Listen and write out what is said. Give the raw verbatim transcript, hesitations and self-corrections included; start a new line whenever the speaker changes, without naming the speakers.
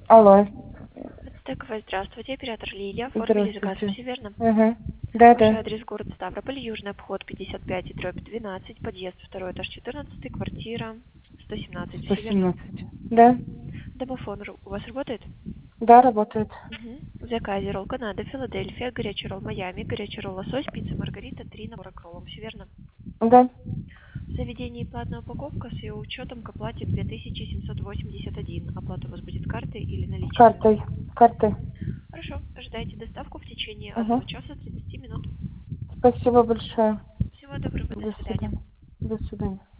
Алло.
Стековая, здравствуйте, оператор Лилия. Оформили заказ,
Здравствуйте.
все верно?
Угу. Да,
Ваш
да.
адрес город Ставрополь, Южный обход пятьдесят пять и дробь двенадцать, подъезд второй этаж четырнадцать, квартира сто семнадцать,
сто
все верно?
семнадцать. Да.
Домофон ру- у вас работает?
Да, работает.
Угу. В заказе ролл Канада, Филадельфия, горячий ролл Майами, горячий ролл лосось, пицца Маргарита, три набора к роллам, все верно?
Да.
В заведении платная упаковка с ее учетом к оплате две тысячи семьсот восемьдесят один. Оплата у вас будет картой или
С
наличными?
картой. С картой.
Хорошо, ожидайте доставку в течение
Угу.
одного часа тридцати минут.
Спасибо большое.
Всего доброго, до
До
свидания.
свидания. До свидания.